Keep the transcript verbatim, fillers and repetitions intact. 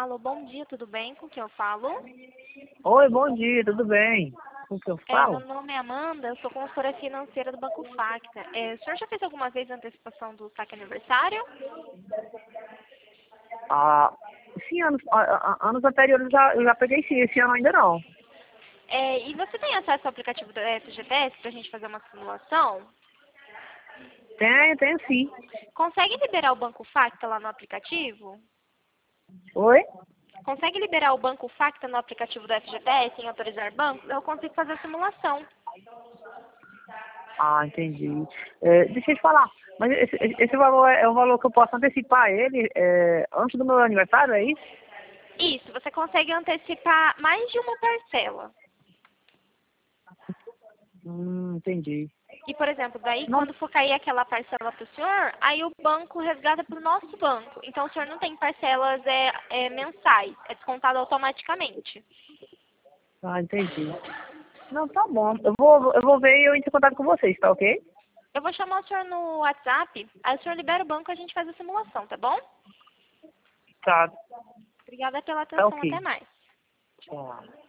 Alô, bom dia, tudo bem? Com quem eu falo? Oi, bom dia, tudo bem? Com que eu É, meu falo? nome é Amanda, eu sou consultora financeira do Banco Facta. É, o senhor já fez alguma vez a antecipação do saque aniversário? Ah, sim, anos, a- a- anos anteriores eu já, eu já peguei sim, esse ano ainda não. É, e você tem acesso ao aplicativo do F G T S para a gente fazer uma simulação? Tenho, tenho sim. Consegue liberar o Banco Facta lá no aplicativo? Oi? Consegue liberar o Banco Facta no aplicativo do F G T S em autorizar bancos? Eu consigo fazer a simulação. Ah, entendi. É, deixa eu te falar, mas esse, esse valor é, é o valor que eu posso antecipar ele é, antes do meu aniversário, é isso? Isso, você consegue antecipar mais de uma parcela. Hum, entendi. E, por exemplo, daí Não, quando for cair aquela parcela para o senhor, aí o banco resgata para o nosso banco. Então o senhor não tem parcelas é, é, mensais, é descontado automaticamente. ah, entendi. Não, tá bom. Eu vou, eu vou ver e eu entro em contato com vocês, tá ok? Eu vou chamar o senhor no WhatsApp, aí o senhor libera o banco e a gente faz a simulação, tá bom? Tá, Obrigada pela tá atenção, ok. até mais. Tchau.